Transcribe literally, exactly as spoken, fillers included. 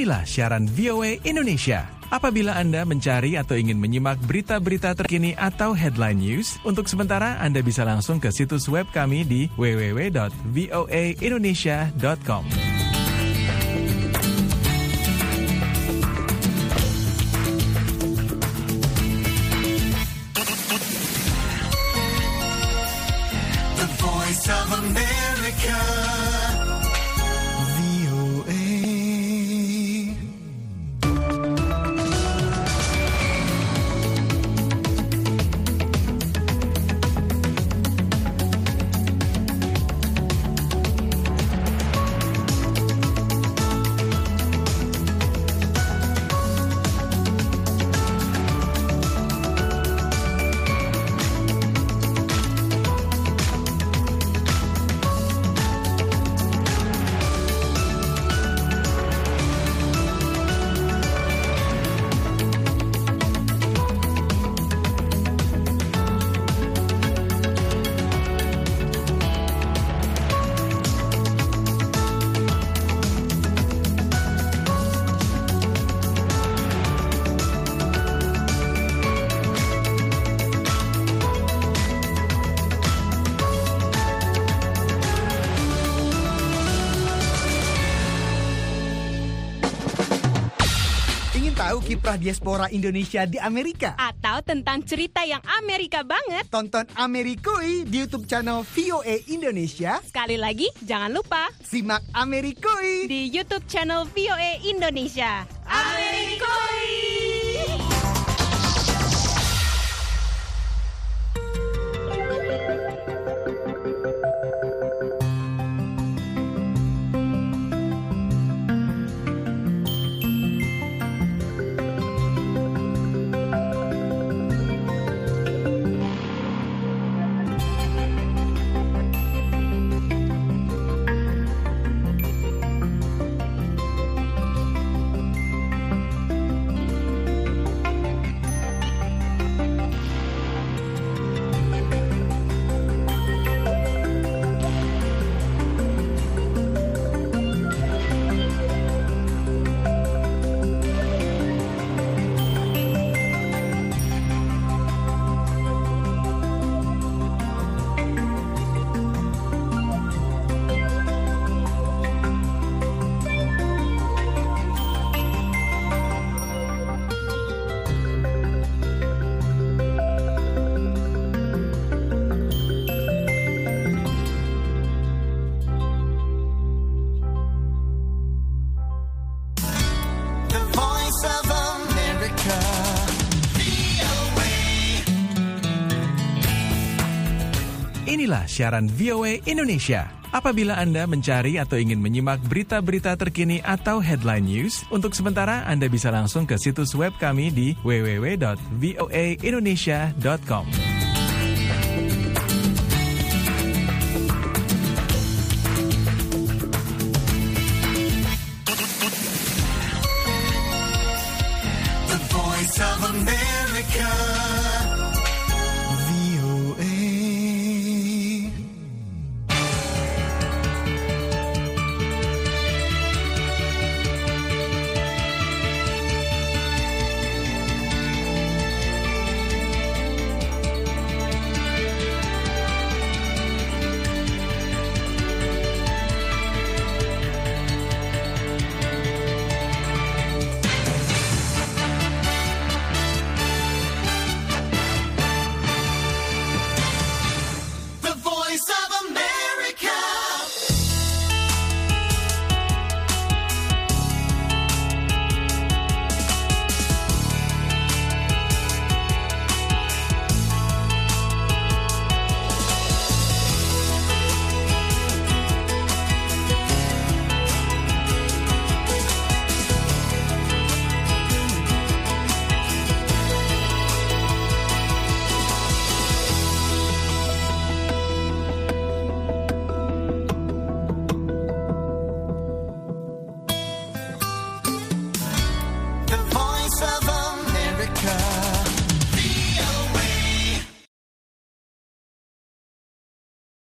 Inilah siaran V O A Indonesia. Apabila Anda mencari atau ingin menyimak berita-berita terkini atau headline news, untuk sementara Anda bisa langsung ke situs web kami di w w w dot voa indonesia dot com. The Voice of America. Tahu kiprah diaspora Indonesia di Amerika? Atau tentang cerita yang Amerika banget? Tonton Amerikui di YouTube channel V O A Indonesia. Sekali lagi, jangan lupa simak Amerikui di YouTube channel V O A Indonesia. Amerikui! Inilah siaran V O A Indonesia. Apabila Anda mencari atau ingin menyimak berita-berita terkini atau headline news, untuk sementara Anda bisa langsung ke situs web kami di w w w dot voa indonesia dot com.